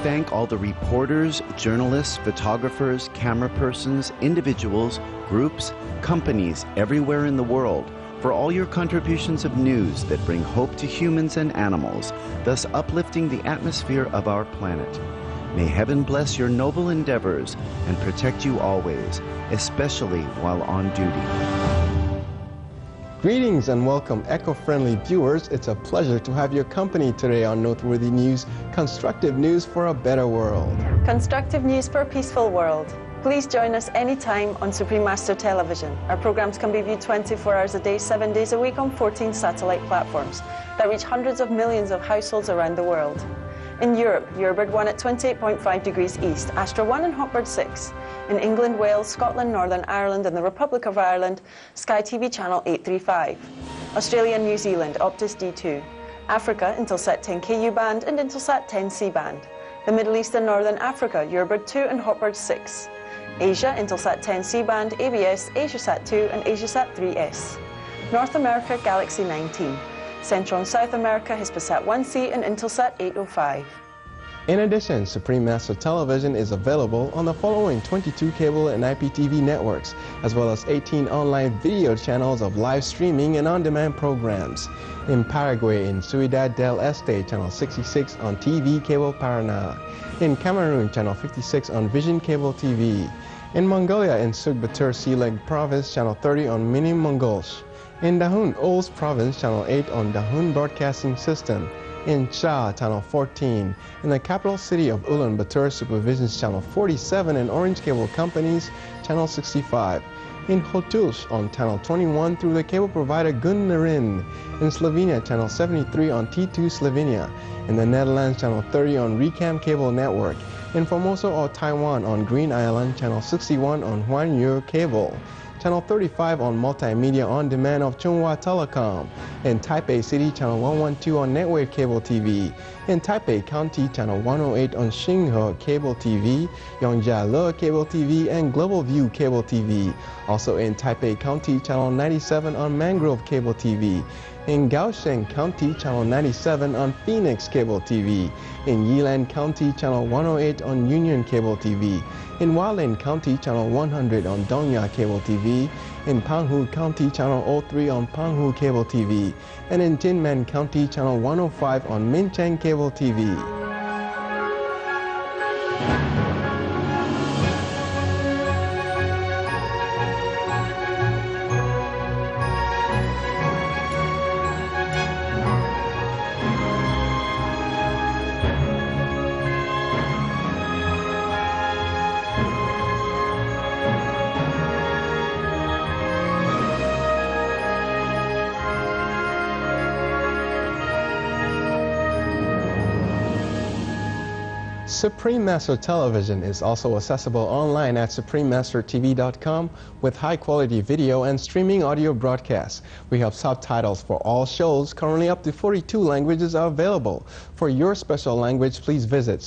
thank all the reporters, journalists, photographers, camera persons, individuals, groups, companies everywhere in the world for all your contributions of news that bring hope to humans and animals, thus uplifting the atmosphere of our planet. May heaven bless your noble endeavors and protect you always, especially while on duty. Greetings and welcome, eco-friendly viewers. It's a pleasure to have your company today on Noteworthy News, constructive news for a better world. Constructive news for a peaceful world. Please join us anytime on Supreme Master Television. Our programs can be viewed 24 hours a day, 7 days a week on 14 satellite platforms that reach hundreds of millions of households around the world. In Europe, Eurobird 1 at 28.5 degrees east, Astra 1 and Hotbird 6. In England, Wales, Scotland, Northern Ireland and the Republic of Ireland, Sky TV channel 835. Australia and New Zealand, Optus D2. Africa, Intelsat 10 KU band and Intelsat 10 C band. The Middle East and Northern Africa, Eurobird 2 and Hotbird 6. Asia, Intelsat 10 C band, ABS, Asiasat 2 and Asiasat 3S. North America, Galaxy 19. Central and South America, Hispasat 1C and Intelsat 805. In addition, Supreme Master Television is available on the following 22 cable and IPTV networks, as well as 18 online video channels of live streaming and on-demand programs. In Paraguay, in Ciudad del Este, channel 66 on TV Cable Paraná. In Cameroon, channel 56 on Vision Cable TV. In Mongolia, in Sugbatur Sealag Province, channel 30 on Mini Mongolsh. In Dahun Ols Province, channel 8 on Dahun Broadcasting System. In Cha, channel 14. In the capital city of Ulaanbaatar, Supervision's channel 47 and Orange Cable Company's channel 65. In Hotulsh on channel 21 through the cable provider Gunnerin. In Slovenia, channel 73 on T2 Slovenia. In the Netherlands, channel 30 on Recam Cable Network. In Formosa or Taiwan on Green Island, channel 61 on Huanyu Cable. Channel 35 on Multimedia On Demand of Chunghwa Telecom. In Taipei City, channel 112 on Netwave Cable TV. In Taipei County, channel 108 on Xinghe Cable TV, Yongjiale Cable TV, and Global View Cable TV. Also in Taipei County, channel 97 on Mangrove Cable TV. In Kaohsiung County, channel 97 on Phoenix Cable TV. In Yilan County, channel 108 on Union Cable TV. In Hualien County, channel 100 on Dongya Cable TV. In Panghu County, channel 03 on Panghu Cable TV. And in Jinmen County, channel 105 on Mincheng Cable TV. Supreme Master Television is also accessible online at suprememastertv.com with high-quality video and streaming audio broadcasts. We have subtitles for all shows. Currently up to 42 languages are available. For your special language, please visit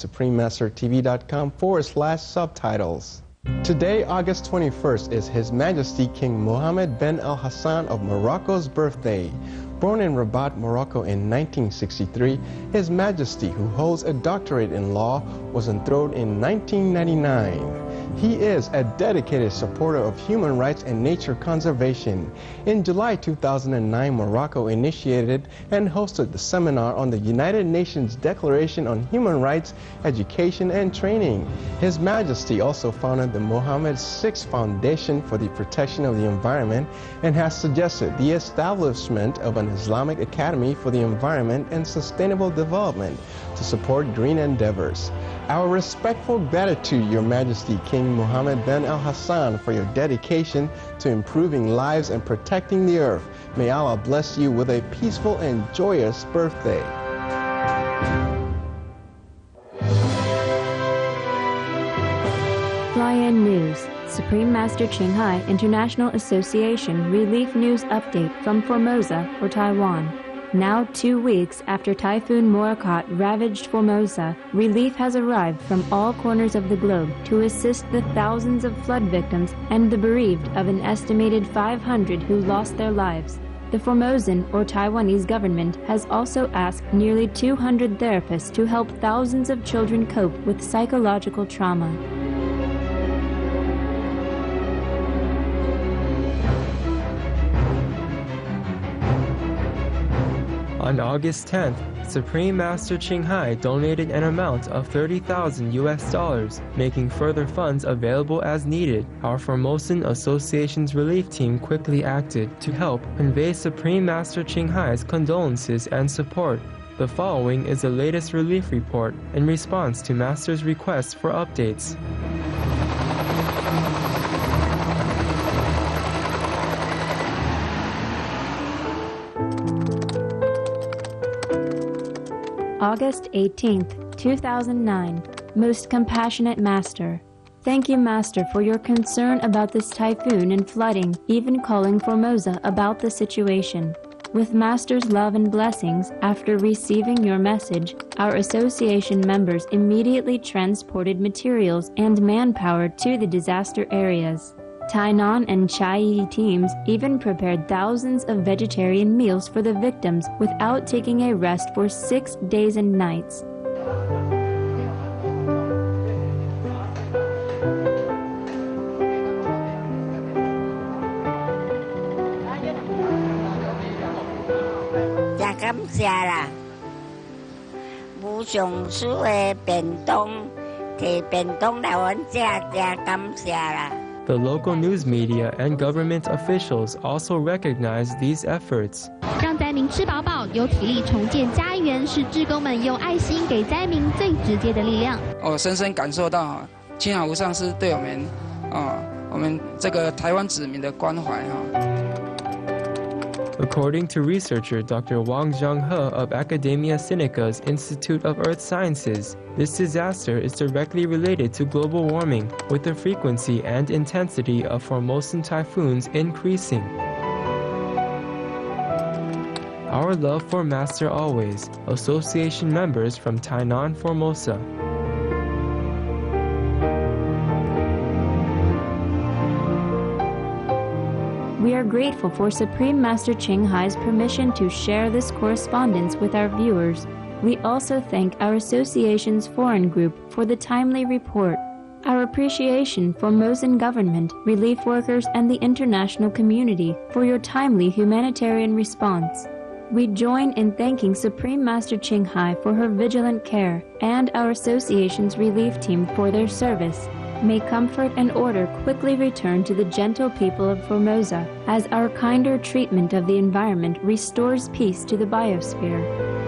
suprememastertv.com/subtitles. Today, August 21st, is His Majesty King Mohammed bin Al Hassan of Morocco's birthday. Born in Rabat, Morocco in 1963, His Majesty, who holds a doctorate in law, was enthroned in 1999. He is a dedicated supporter of human rights and nature conservation. In July 2009, Morocco initiated and hosted the seminar on the United Nations Declaration on Human Rights, Education and Training. His Majesty also founded the Mohammed VI Foundation for the Protection of the Environment and has suggested the establishment of an Islamic Academy for the Environment and Sustainable Development to support green endeavors. Our respectful gratitude, Your Majesty King Mohammed bin Al Hassan, for your dedication to improving lives and protecting the earth. May Allah bless you with a peaceful and joyous birthday. Fly-in News, Supreme Master Ching Hai International Association Relief News Update from Formosa or Taiwan. Now 2 weeks after Typhoon Morakot ravaged Formosa, relief has arrived from all corners of the globe to assist the thousands of flood victims and the bereaved of an estimated 500 who lost their lives. The Formosan or Taiwanese government has also asked nearly 200 therapists to help thousands of children cope with psychological trauma. On August 10th, Supreme Master Ching Hai donated an amount of $30,000, making further funds available as needed. Our Formosan Association's relief team quickly acted to help convey Supreme Master Ching Hai's condolences and support. The following is the latest relief report in response to Master's request for updates. August 18th, 2009. Most Compassionate Master. Thank you, Master, for your concern about this typhoon and flooding, even calling Formosa about the situation. With Master's love and blessings, after receiving your message, our association members immediately transported materials and manpower to the disaster areas. Tainan and Chiayi teams even prepared thousands of vegetarian meals for the victims without taking a rest for 6 days and nights. Cảm ơn啦，無上師嘅便當，提便當來阮食，感謝啦。 The local news media and government officials also recognize these efforts. 让灾民吃饱饱，有体力重建家园，是志工们用爱心给灾民最直接的力量。 我深深感受到青海无上师对我们这个台湾子民的关怀。 According to researcher Dr. Wang Zhanghe of Academia Sinica's Institute of Earth Sciences, this disaster is directly related to global warming, with the frequency and intensity of Formosan typhoons increasing. Our love for Master always, association members from Tainan, Formosa. We are grateful for Supreme Master Ching Hai's permission to share this correspondence with our viewers. We also thank our association's foreign group for the timely report. Our appreciation for Formosan government, relief workers, and the international community for your timely humanitarian response. We join in thanking Supreme Master Ching Hai for her vigilant care and our association's relief team for their service. May comfort and order quickly return to the gentle people of Formosa as our kinder treatment of the environment restores peace to the biosphere.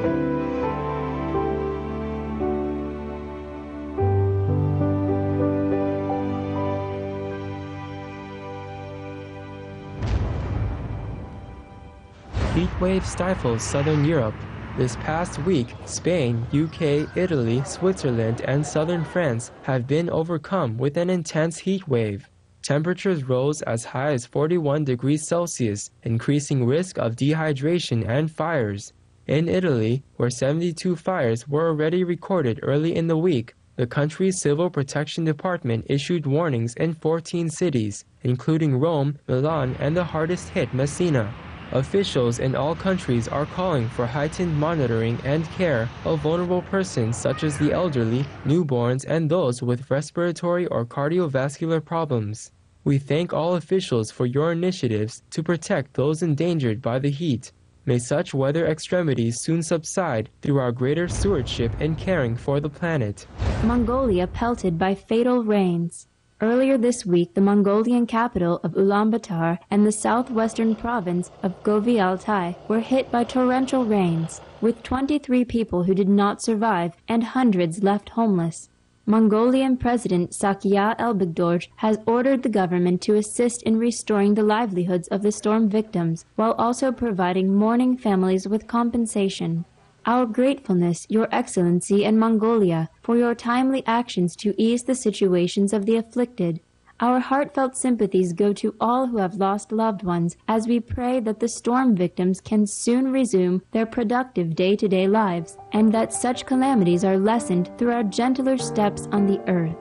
Heat wave stifles southern Europe. This past week, Spain, UK, Italy, Switzerland, and southern France have been overcome with an intense heat wave. Temperatures rose as high as 41 degrees Celsius, increasing risk of dehydration and fires. In Italy, where 72 fires were already recorded early in the week, the country's Civil Protection Department issued warnings in 14 cities, including Rome, Milan, and the hardest hit Messina. Officials in all countries are calling for heightened monitoring and care of vulnerable persons such as the elderly, newborns, and those with respiratory or cardiovascular problems. We thank all officials for your initiatives to protect those endangered by the heat. May such weather extremities soon subside through our greater stewardship in caring for the planet. Mongolia pelted by fatal rains. Earlier this week, the Mongolian capital of Ulaanbaatar and the southwestern province of Govi Altai were hit by torrential rains, with 23 people who did not survive and hundreds left homeless. Mongolian President Sakyat Elbegdorj has ordered the government to assist in restoring the livelihoods of the storm victims, while also providing mourning families with compensation. Our gratefulness, Your Excellency and Mongolia, for your timely actions to ease the situations of the afflicted. Our heartfelt sympathies go to all who have lost loved ones as we pray that the storm victims can soon resume their productive day-to-day lives and that such calamities are lessened through our gentler steps on the earth.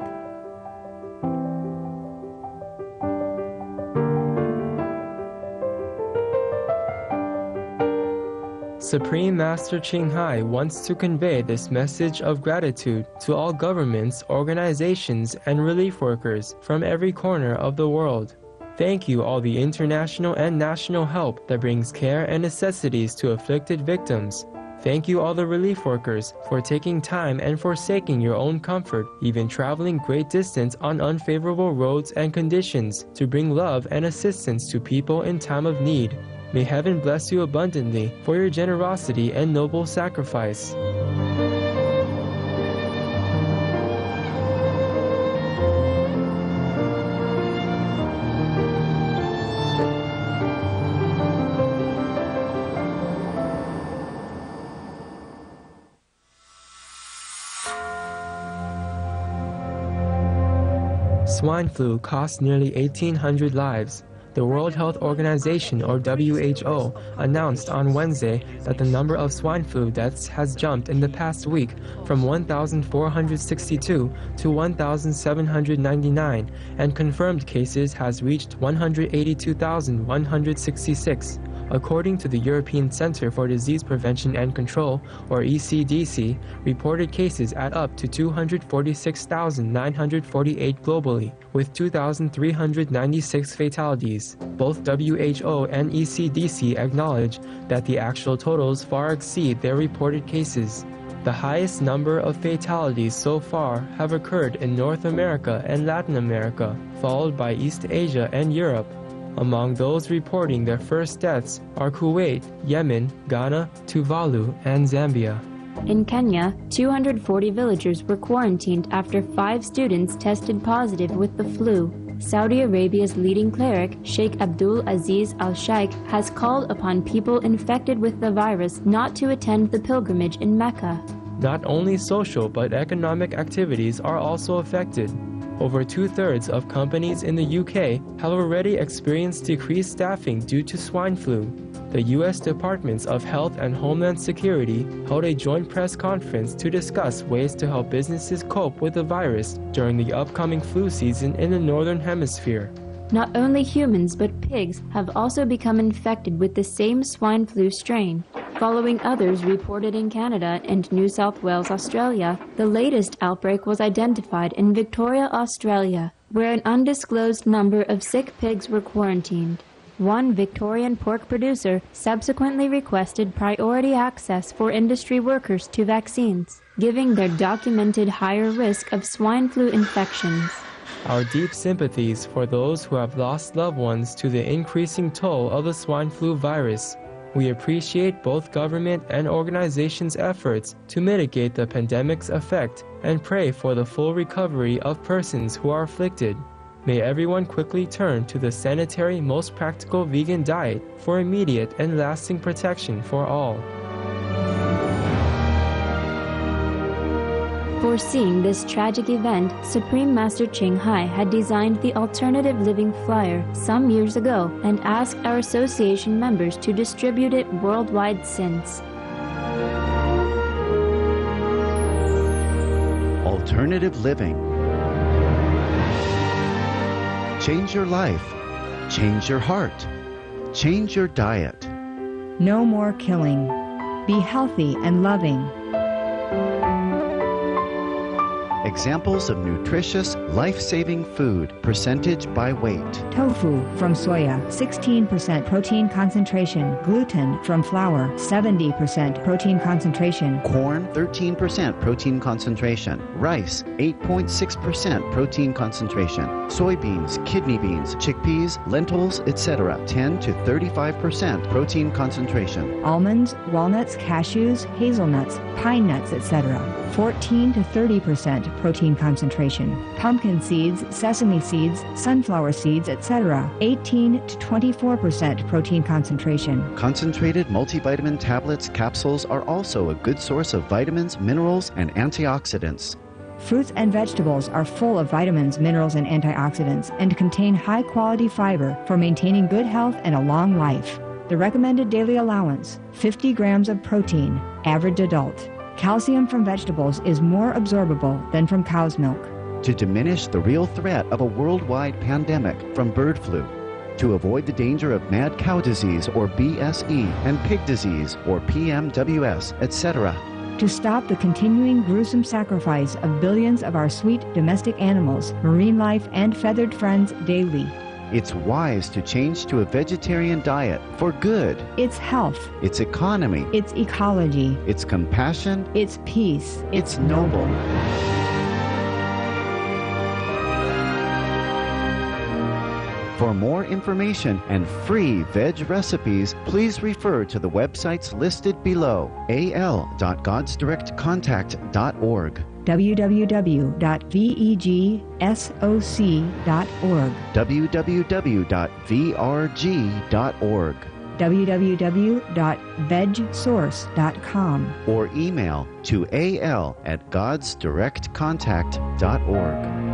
Supreme Master Ching Hai wants to convey this message of gratitude to all governments, organizations, and relief workers from every corner of the world. Thank you all the international and national help that brings care and necessities to afflicted victims. Thank you all the relief workers for taking time and forsaking your own comfort, even traveling great distance on unfavorable roads and conditions to bring love and assistance to people in time of need. May heaven bless you abundantly for your generosity and noble sacrifice. Swine flu cost nearly 1,800 lives. The World Health Organization, or WHO, announced on Wednesday that the number of swine flu deaths has jumped in the past week from 1,462 to 1,799, and confirmed cases has reached 182,166. According to the European Centre for Disease Prevention and Control, or ECDC, reported cases add up to 246,948 globally, with 2,396 fatalities. Both WHO and ECDC acknowledge that the actual totals far exceed their reported cases. The highest number of fatalities so far have occurred in North America and Latin America, followed by East Asia and Europe. Among those reporting their first deaths are Kuwait, Yemen, Ghana, Tuvalu, and Zambia. In Kenya, 240 villagers were quarantined after 5 students tested positive with the flu. Saudi Arabia's leading cleric, Sheikh Abdul Aziz Al Sheikh, has called upon people infected with the virus not to attend the pilgrimage in Mecca. Not only social but economic activities are also affected. Over 2/3 of companies in the UK have already experienced decreased staffing due to swine flu. The U.S. Departments of Health and Homeland Security held a joint press conference to discuss ways to help businesses cope with the virus during the upcoming flu season in the Northern Hemisphere. Not only humans but pigs have also become infected with the same swine flu strain. Following others reported in Canada and New South Wales, Australia, the latest outbreak was identified in Victoria, Australia, where an undisclosed number of sick pigs were quarantined. One Victorian pork producer subsequently requested priority access for industry workers to vaccines, giving their documented higher risk of swine flu infections. Our deep sympathies for those who have lost loved ones to the increasing toll of the swine flu virus. We appreciate both government and organizations' efforts to mitigate the pandemic's effect and pray for the full recovery of persons who are afflicted. May everyone quickly turn to the sanitary, most practical vegan diet for immediate and lasting protection for all. Foreseeing this tragic event, Supreme Master Ching Hai had designed the Alternative Living Flyer some years ago and asked our association members to distribute it worldwide since. Alternative living. Change your life. Change your heart. Change your diet. No more killing. Be healthy and loving. Examples of nutritious, life-saving food, percentage by weight. Tofu from soya, 16% protein concentration. Gluten from flour, 70% protein concentration. Corn, 13% protein concentration. Rice, 8.6% protein concentration. Soybeans, kidney beans, chickpeas, lentils, etc., 10 to 35% protein concentration. Almonds, walnuts, cashews, hazelnuts, pine nuts, etc., 14 to 30% protein concentration. Pumpkin seeds, sesame seeds, sunflower seeds, etc., 18 to 24% protein concentration. Concentrated multivitamin tablets, capsules are also a good source of vitamins, minerals, and antioxidants. Fruits and vegetables are full of vitamins, minerals, and antioxidants and contain high-quality fiber for maintaining good health and a long life. The recommended daily allowance, 50 grams of protein, average adult. Calcium from vegetables is more absorbable than from cow's milk. To diminish the real threat of a worldwide pandemic from bird flu, to avoid the danger of mad cow disease or BSE and pig disease or PMWS, etc. To stop the continuing gruesome sacrifice of billions of our sweet domestic animals, marine life, and feathered friends daily. It's wise to change to a vegetarian diet for good. It's health. It's economy. It's ecology. It's compassion. It's peace. It's noble. For more information and free veg recipes, please refer to the websites listed below, al.godsdirectcontact.org, www.vegsoc.org, www.vrg.org, www.vegsource.com, or email to al@godsdirectcontact.org.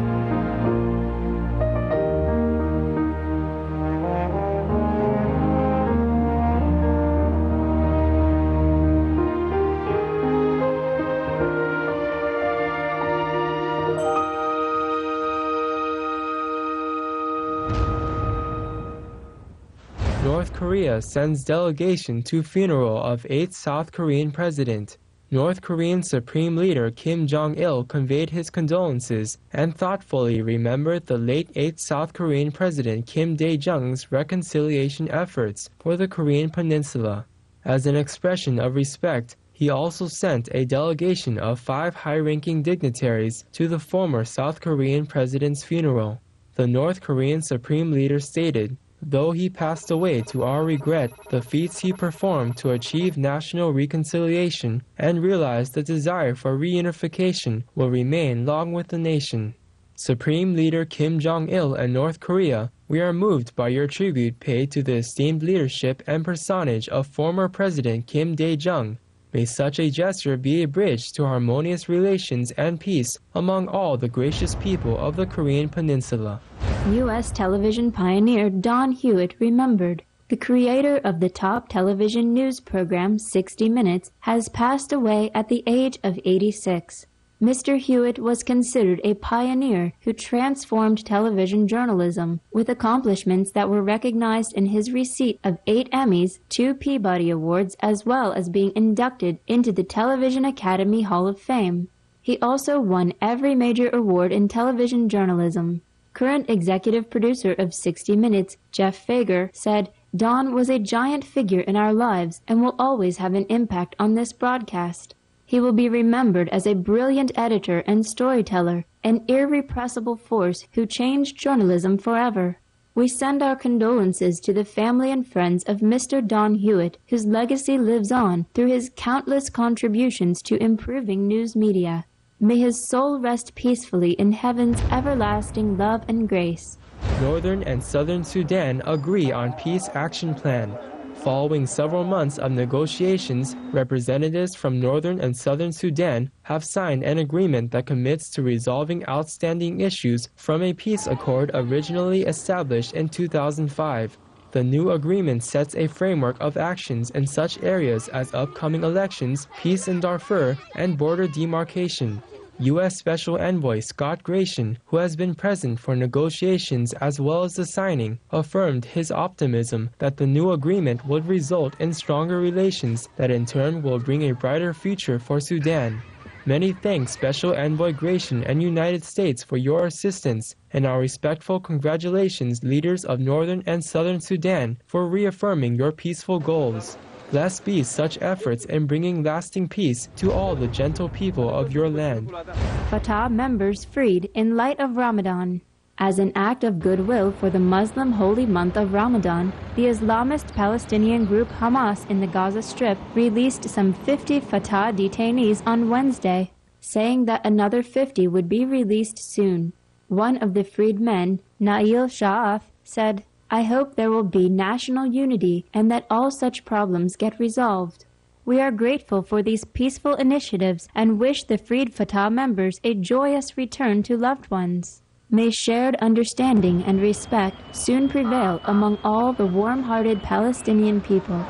North Korea sends delegation to funeral of 8th South Korean president. North Korean Supreme Leader Kim Jong-il conveyed his condolences and thoughtfully remembered the late 8th South Korean President Kim Dae-jung's reconciliation efforts for the Korean Peninsula. As an expression of respect, he also sent a delegation of 5 high-ranking dignitaries to the former South Korean president's funeral. The North Korean Supreme Leader stated, "Though he passed away, to our regret, the feats he performed to achieve national reconciliation and realize the desire for reunification will remain long with the nation." Supreme Leader Kim Jong-il and North Korea, we are moved by your tribute paid to the esteemed leadership and personage of former President Kim Dae-jung. May such a gesture be a bridge to harmonious relations and peace among all the gracious people of the Korean Peninsula. U.S. television pioneer Don Hewitt remembered. The creator of the top television news program 60 Minutes has passed away at the age of 86. Mr. Hewitt was considered a pioneer who transformed television journalism, with accomplishments that were recognized in his receipt of 8 Emmys, 2 Peabody Awards, as well as being inducted into the Television Academy Hall of Fame. He also won every major award in television journalism. Current executive producer of 60 Minutes, Jeff Fager, said, "Don was a giant figure in our lives and will always have an impact on this broadcast. He will be remembered as a brilliant editor and storyteller, an irrepressible force who changed journalism forever." We send our condolences to the family and friends of Mr. Don Hewitt, whose legacy lives on through his countless contributions to improving news media. May his soul rest peacefully in heaven's everlasting love and grace. Northern and Southern Sudan agree on peace action plan. Following several months of negotiations, representatives from Northern and Southern Sudan have signed an agreement that commits to resolving outstanding issues from a peace accord originally established in 2005. The new agreement sets a framework of actions in such areas as upcoming elections, peace in Darfur, and border demarcation. U.S. Special Envoy Scott Gratian, who has been present for negotiations as well as the signing, affirmed his optimism that the new agreement would result in stronger relations that in turn will bring a brighter future for Sudan. Many thank Special Envoy Gratian and United States for your assistance, and our respectful congratulations leaders of Northern and Southern Sudan for reaffirming your peaceful goals. Blessed be such efforts in bringing lasting peace to all the gentle people of your land. Fatah members freed in light of Ramadan. As an act of goodwill for the Muslim holy month of Ramadan, the Islamist Palestinian group Hamas in the Gaza Strip released some 50 Fatah detainees on Wednesday, saying that another 50 would be released soon. One of the freed men, Nail Sha'af, said, "I hope there will be national unity and that all such problems get resolved. We are grateful for these peaceful initiatives and wish the freed Fatah members a joyous return to loved ones. May shared understanding and respect soon prevail among all the warm-hearted Palestinian people."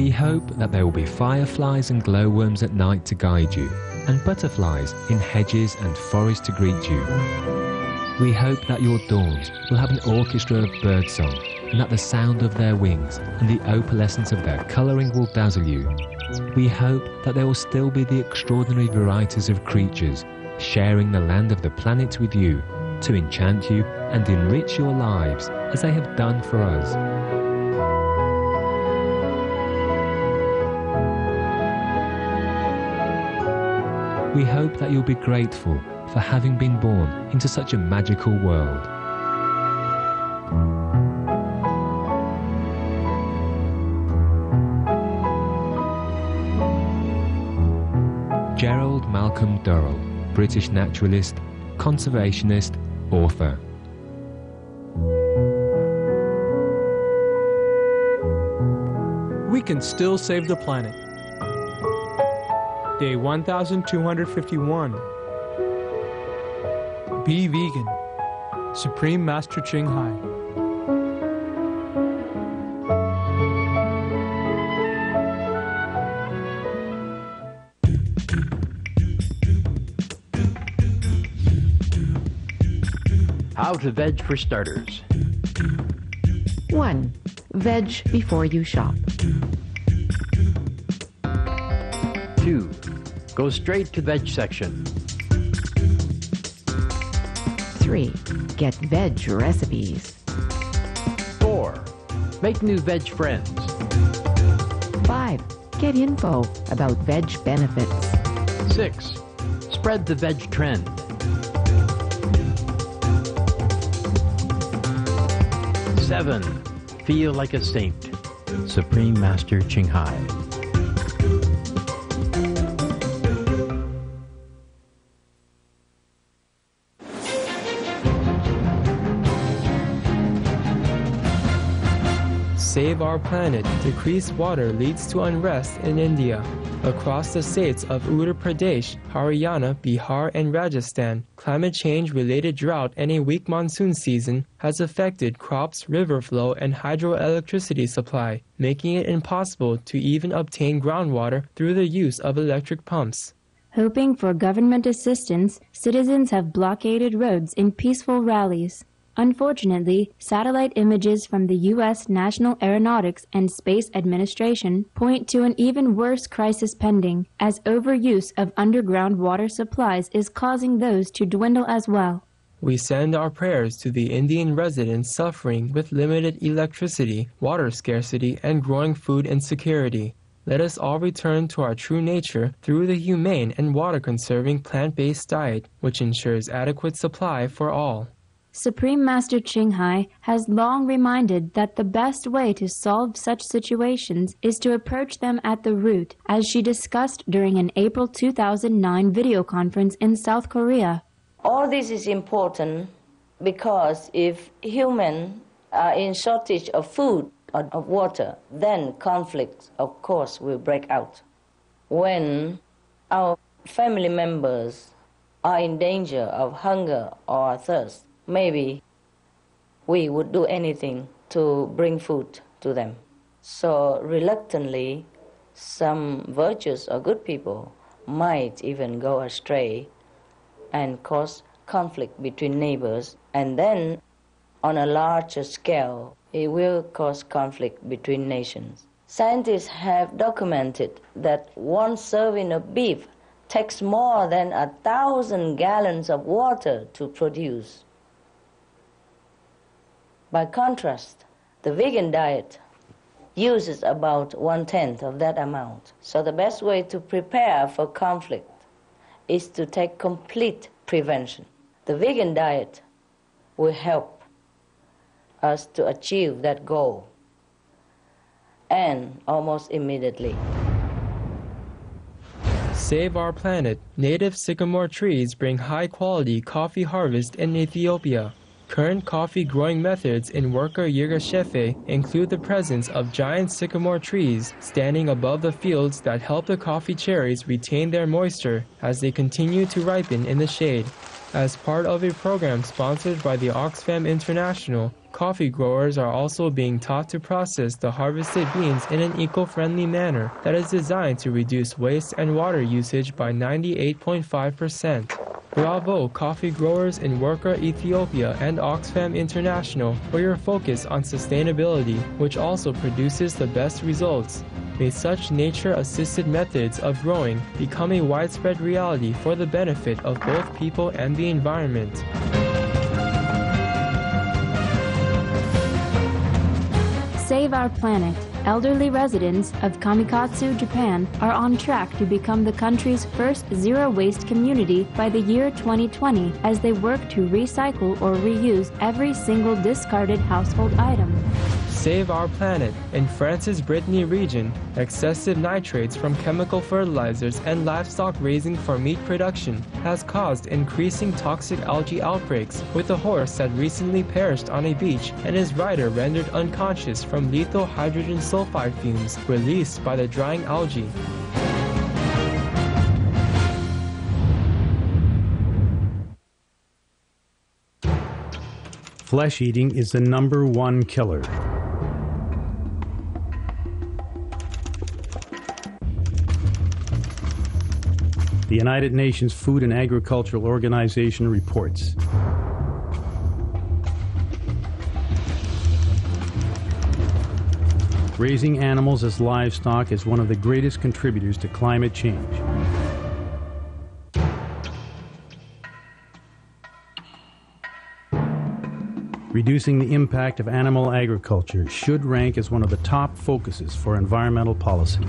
We hope that there will be fireflies and glowworms at night to guide you, and butterflies in hedges and forests to greet you. We hope that your dawns will have an orchestra of birdsong, and that the sound of their wings and the opalescence of their colouring will dazzle you. We hope that there will still be the extraordinary varieties of creatures sharing the land of the planet with you, to enchant you and enrich your lives as they have done for us. We hope that you'll be grateful for having been born into such a magical world. Gerald Malcolm Durrell, British naturalist, conservationist, author. We can still save the planet. Day 1251. Be vegan. Supreme Master Ching Hai. How to veg for starters. 1. Veg before you shop. 2. Go straight to veg section. 3. Get veg recipes. 4. Make new veg friends. 5. Get info about veg benefits. 6. Spread the veg trend. 7. Feel like a saint. Supreme Master Ching Hai. Save our planet. Decreased water leads to unrest in India. Across the states of Uttar Pradesh, Haryana, Bihar, and Rajasthan, climate change-related drought and a weak monsoon season has affected crops, river flow, and hydroelectricity supply, making it impossible to even obtain groundwater through the use of electric pumps. Hoping for government assistance, citizens have blockaded roads in peaceful rallies. Unfortunately, satellite images from the U.S. National Aeronautics and Space Administration point to an even worse crisis pending, as overuse of underground water supplies is causing those to dwindle as well. We send our prayers to the Indian residents suffering with limited electricity, water scarcity, and growing food insecurity. Let us all return to our true nature through the humane and water-conserving plant-based diet, which ensures adequate supply for all. Supreme Master Ching Hai has long reminded that the best way to solve such situations is to approach them at the root, as she discussed during an April 2009 video conference in South Korea. All this is important because if humans are in shortage of food or of water, then conflicts, of course, will break out. When our family members are in danger of hunger or thirst, maybe we would do anything to bring food to them. So reluctantly, some virtuous or good people might even go astray and cause conflict between neighbors. And then, on a larger scale, it will cause conflict between nations. Scientists have documented that one serving of beef takes more than 1,000 gallons of water to produce. By contrast, the vegan diet uses about 1/10 of that amount. So the best way to prepare for conflict is to take complete prevention. The vegan diet will help us to achieve that goal, and almost immediately. Save our planet. Native sycamore trees bring high-quality coffee harvest in Ethiopia. Current coffee growing methods in Worka Yirgacheffe include the presence of giant sycamore trees standing above the fields that help the coffee cherries retain their moisture as they continue to ripen in the shade. As part of a program sponsored by the Oxfam International, Coffee growers are also being taught to process the harvested beans in an eco-friendly manner that is designed to reduce waste and water usage by 98.5%. Bravo, coffee growers in Worka, Ethiopia and Oxfam International for your focus on sustainability, which also produces the best results. May such nature-assisted methods of growing become a widespread reality for the benefit of both people and the environment. Save our planet. Elderly residents of Kamikatsu, Japan are on track to become the country's first zero-waste community by the year 2020 as they work to recycle or reuse every single discarded household item. Save our planet. In France's Brittany region, excessive nitrates from chemical fertilizers and livestock raising for meat production has caused increasing toxic algae outbreaks, with a horse that recently perished on a beach and his rider rendered unconscious from lethal hydrogen sulfide fumes released by the drying algae. Flesh eating is the #1 killer. The United Nations Food and Agricultural Organization reports. Raising animals as livestock is one of the greatest contributors to climate change. Reducing the impact of animal agriculture should rank as one of the top focuses for environmental policy.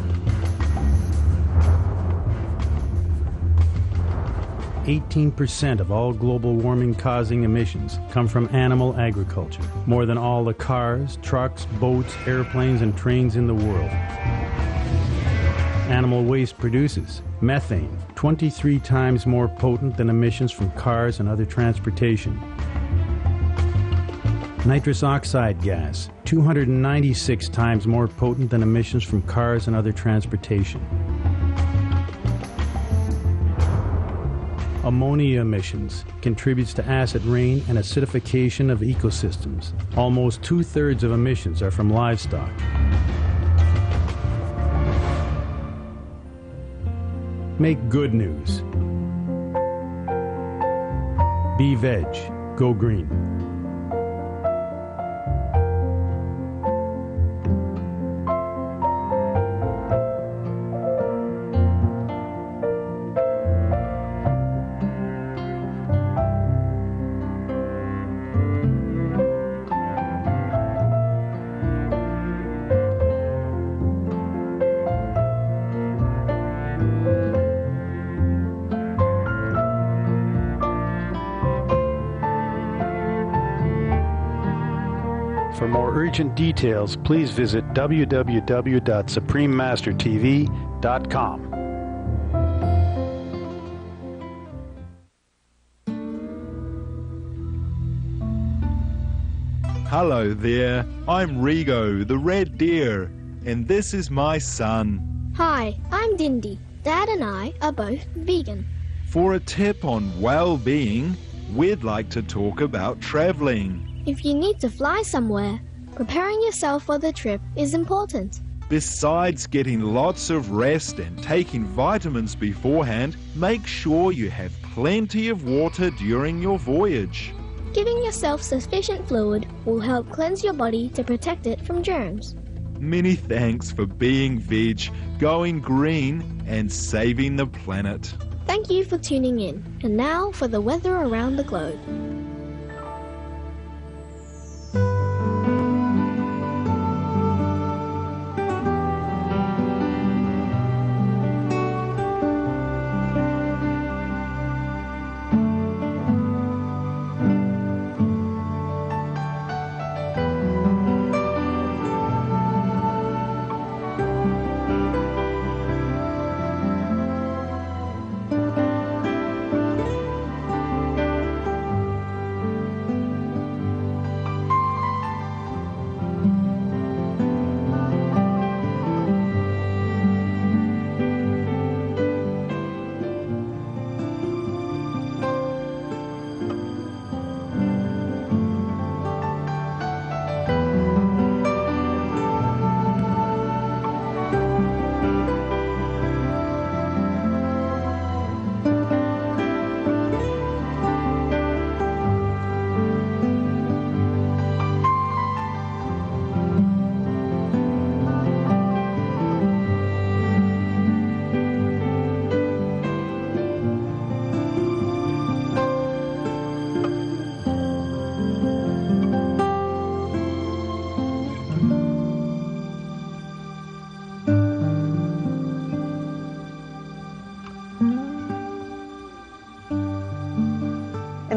18% of all global warming causing emissions come from animal agriculture, more than all the cars, trucks, boats, airplanes, and trains in the world. Animal waste produces methane, 23 times more potent than emissions from cars and other transportation. Nitrous oxide gas, 296 times more potent than emissions from cars and other transportation. Ammonia emissions contributes to acid rain and acidification of ecosystems. Almost 2/3 of emissions are from livestock. Make good news. Be veg, go green. For more urgent details, please visit www.suprememastertv.com. Hello there, I'm Rigo, the red deer, and this is my son. Hi, I'm Dindy. Dad and I are both vegan. For a tip on well-being, we'd like to talk about traveling. If you need to fly somewhere, preparing yourself for the trip is important. Besides getting lots of rest and taking vitamins beforehand, make sure you have plenty of water during your voyage. Giving yourself sufficient fluid will help cleanse your body to protect it from germs. Many thanks for being veg, going green, and saving the planet. Thank you for tuning in. And now for the weather around the globe.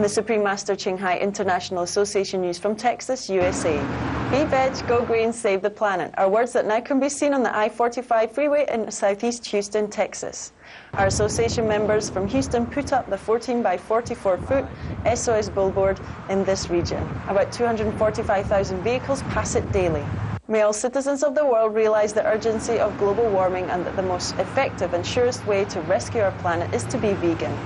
the Supreme Master Ching Hai International Association news from Texas, USA. Be veg, go green, save the planet are words that now can be seen on the I-45 freeway in southeast Houston, Texas. Our association members from Houston put up the 14 by 44 foot SOS billboard in this region. About 245,000 vehicles pass it daily. May all citizens of the world realize the urgency of global warming and that the most effective and surest way to rescue our planet is to be vegan.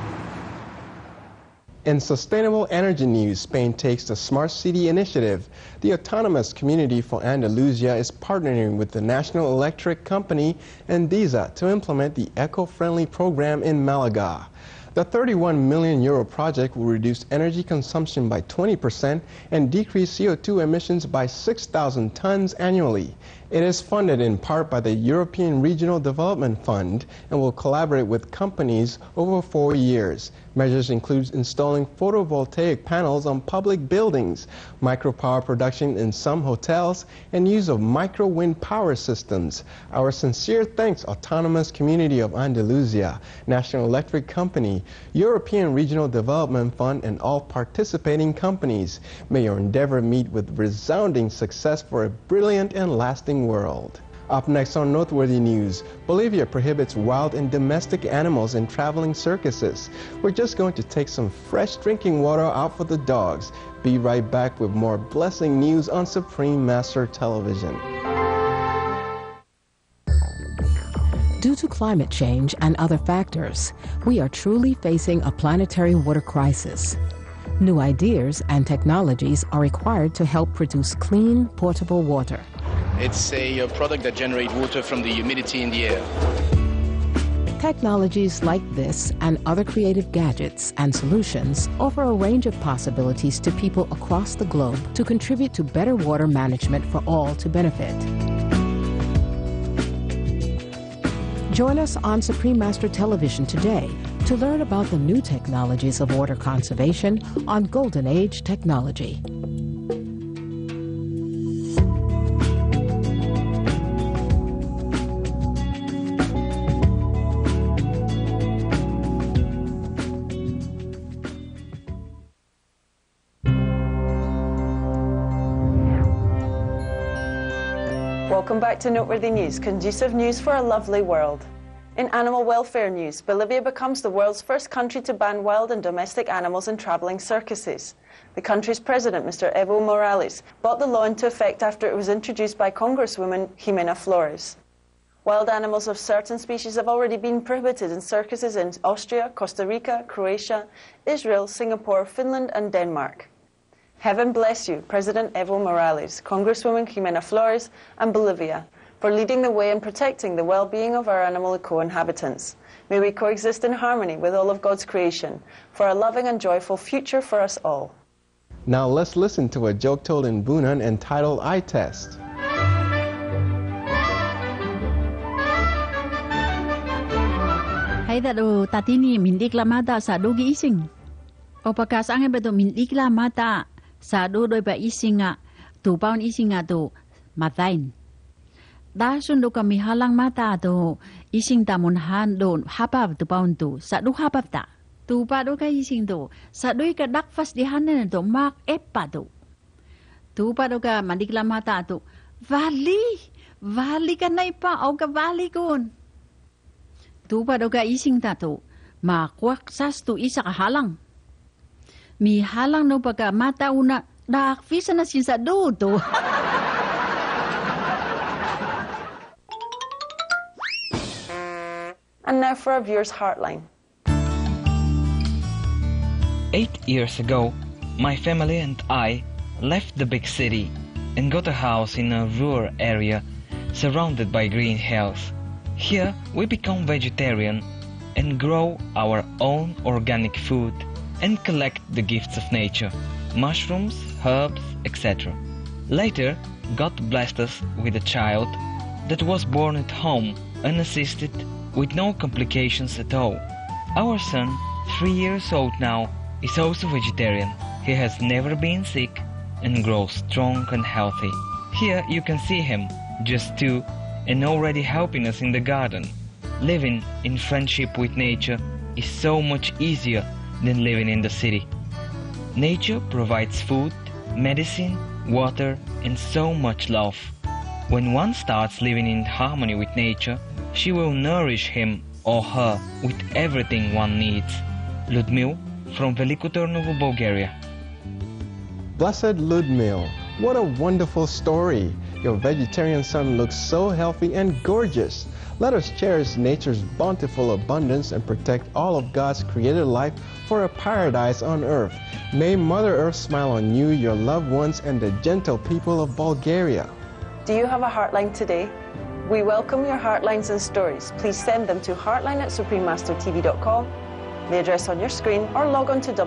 In sustainable energy news, Spain takes the Smart City Initiative. The Autonomous Community for Andalusia is partnering with the national electric company Endesa to implement the eco-friendly program in Malaga. The €31 million project will reduce energy consumption by 20% and decrease CO2 emissions by 6,000 tons annually. It is funded in part by the European Regional Development Fund and will collaborate with companies over 4 years. Measures include installing photovoltaic panels on public buildings, micropower production in some hotels, and use of micro-wind power systems. Our sincere thanks, Autonomous Community of Andalusia, National Electric Company, European Regional Development Fund, and all participating companies. May your endeavor meet with resounding success for a brilliant and lasting world. Up next on Noteworthy News, Bolivia prohibits wild and domestic animals in traveling circuses. We're just going to take some fresh drinking water out for the dogs. Be right back with more blessing news on Supreme Master Television. Due to climate change and other factors, we are truly facing a planetary water crisis. New ideas and technologies are required to help produce clean, portable water. It's a product that generates water from the humidity in the air. Technologies like this and other creative gadgets and solutions offer a range of possibilities to people across the globe to contribute to better water management for all to benefit. Join us on Supreme Master Television today to learn about the new technologies of water conservation on Golden Age Technology. Welcome back to Noteworthy News, conducive news for a lovely world. In animal welfare news, Bolivia becomes the world's first country to ban wild and domestic animals in traveling circuses. The country's president, Mr. Evo Morales, brought the law into effect after it was introduced by Congresswoman Jimena Flores. Wild animals of certain species have already been prohibited in circuses in Austria, Costa Rica, Croatia, Israel, Singapore, Finland, and Denmark. Heaven bless you, President Evo Morales, Congresswoman Jimena Flores, and Bolivia, for leading the way in protecting the well-being of our animal co-inhabitants. May we coexist in harmony with all of God's creation, for a loving and joyful future for us all. Now let's listen to a joke told in Bunan entitled Eye Test. Hay do tatini mindik lamata sa do giising. O pagkas ang beto mindik lamata sa do doy ba isinga tu paun isinga tu matain. Da sundo kami halang mata tu ising tamun han do hapap tu paun tu sa do hapap ta. Tu pa do ka ising tu sa do ka dakfas di hanen tu mak epa tu. Tu pa do ka mandik lamata tu vali ka na ipa o ka vali kun. Tu pa do ka ising ta tu makwak sas tu isa ka halang. Mi halang no pagka mata una dak visa na sinsa do to. And now for our viewers' Heartline. 8 years ago, my family and I left the big city and got a house in a rural area surrounded by green hills. Here we become vegetarian and grow our own organic food and collect the gifts of nature, mushrooms, herbs, etc. Later, God blessed us with a child that was born at home, unassisted, with no complications at all. Our son, 3 years old now, is also vegetarian. He has never been sick and grows strong and healthy. Here you can see him, just 2, and already helping us in the garden. Living in friendship with nature is so much easier than living in the city. Nature provides food, medicine, water, and so much love. When one starts living in harmony with nature, she will nourish him or her with everything one needs. Ludmil from Veliko Tarnovo, Bulgaria. Blessed Ludmil, what a wonderful story. Your vegetarian son looks so healthy and gorgeous. Let us cherish nature's bountiful abundance and protect all of God's created life for a paradise on earth. May Mother Earth smile on you, your loved ones, and the gentle people of Bulgaria. Do you have a Heartline today? We welcome your Heartlines and stories. Please send them to heartline@suprememastertv.com, the address on your screen, or log on to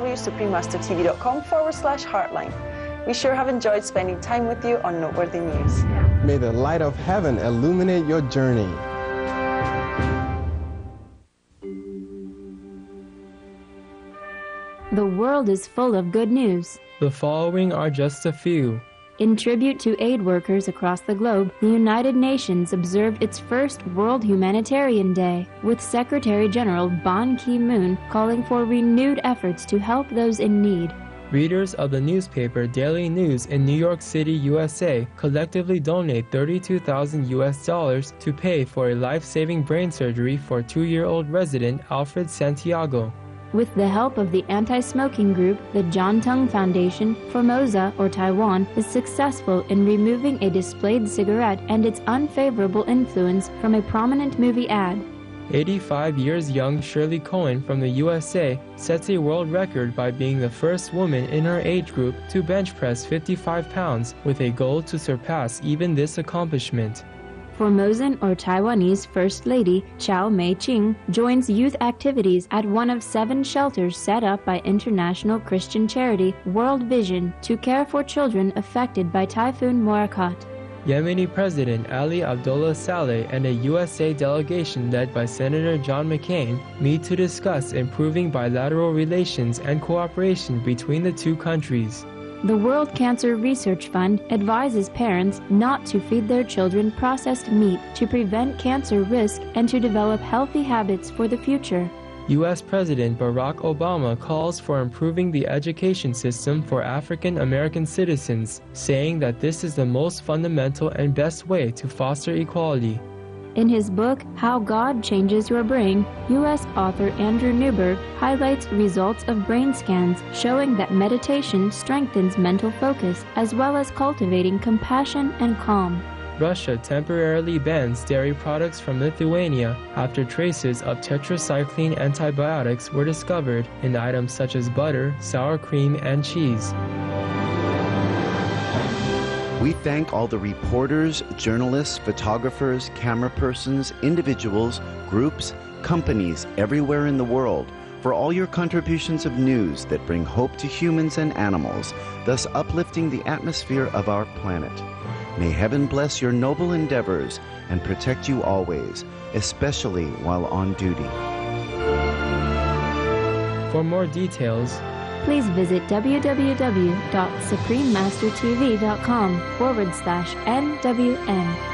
www.suprememastertv.com/heartline. We sure have enjoyed spending time with you on Noteworthy News. May the light of heaven illuminate your journey. The world is full of good news. The following are just a few. In tribute to aid workers across the globe, the United Nations observed its first World Humanitarian Day, with Secretary General Ban Ki-moon calling for renewed efforts to help those in need. Readers of the newspaper Daily News in New York City, USA, collectively donate $32,000 to pay for a life-saving brain surgery for 2-year-old resident Alfred Santiago. With the help of the anti-smoking group, the John Tung Foundation, Formosa, or Taiwan, is successful in removing a displayed cigarette and its unfavorable influence from a prominent movie ad. 85 years young Shirley Cohen from the USA sets a world record by being the first woman in her age group to bench press 55 pounds, with a goal to surpass even this accomplishment. Formosan or Taiwanese First Lady Chow Mei-ching joins youth activities at one of 7 shelters set up by international Christian charity World Vision to care for children affected by Typhoon Morakot. Yemeni President Ali Abdullah Saleh and a USA delegation led by Senator John McCain meet to discuss improving bilateral relations and cooperation between the two countries. The World Cancer Research Fund advises parents not to feed their children processed meat to prevent cancer risk and to develop healthy habits for the future. U.S. President Barack Obama calls for improving the education system for African American citizens, saying that this is the most fundamental and best way to foster equality. In his book, How God Changes Your Brain, U.S. author Andrew Newberg highlights results of brain scans showing that meditation strengthens mental focus as well as cultivating compassion and calm. Russia temporarily bans dairy products from Lithuania after traces of tetracycline antibiotics were discovered in items such as butter, sour cream, and cheese. We thank all the reporters, journalists, photographers, camera persons, individuals, groups, companies everywhere in the world for all your contributions of news that bring hope to humans and animals, thus uplifting the atmosphere of our planet. May heaven bless your noble endeavors and protect you always, especially while on duty. For more details, please visit www.suprememastertv.com/NWN.